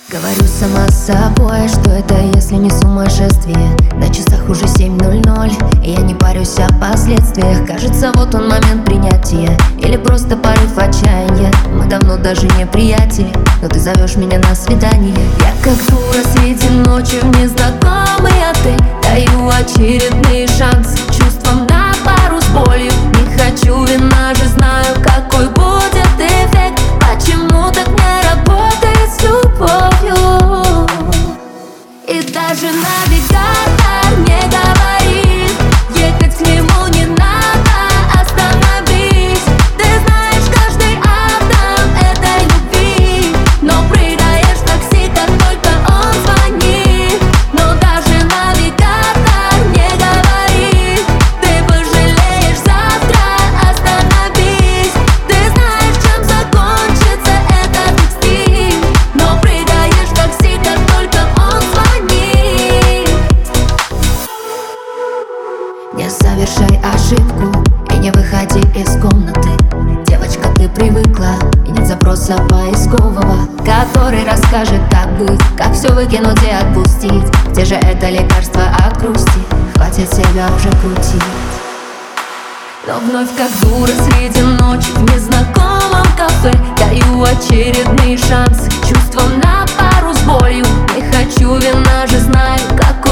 Говорю сама с собой, что это если не сумасшествие. На часах уже 7:00, и я не парюсь о последствиях. Кажется, вот он момент принятия, или просто порыв отчаяния. Мы давно даже не приятели, но ты зовешь меня на свидание. Я как дура среди ночи в незнакомый отель даю очередные шансы чувствам на пару с болью. Не хочу вина, же знаю, какой будет эффект. Почему так не работает с любовью? И даже навигатор не говорит, ехать к нему не надо, остановись. Ты знаешь, каждый атом этой любви, но прыгаешь в такси, как только он звонит. Но даже навигатор не говорит, ты пожалеешь завтра, остановись. Ты знаешь, чем закончится этот стиль, но прыгаешь в такси, как только он звонит. Не совершай ошибку и не выходи из комнаты. Девочка, ты привыкла, и нет запроса поискового, который расскажет, как быть, как все выкинуть и отпустить. Где же это лекарство от грусти? Хватит себя уже крутить. Но вновь как дура среди ночи в незнакомом кафе даю очередные шансы чувствам на пару с болью. Не хочу вина, же знаю, как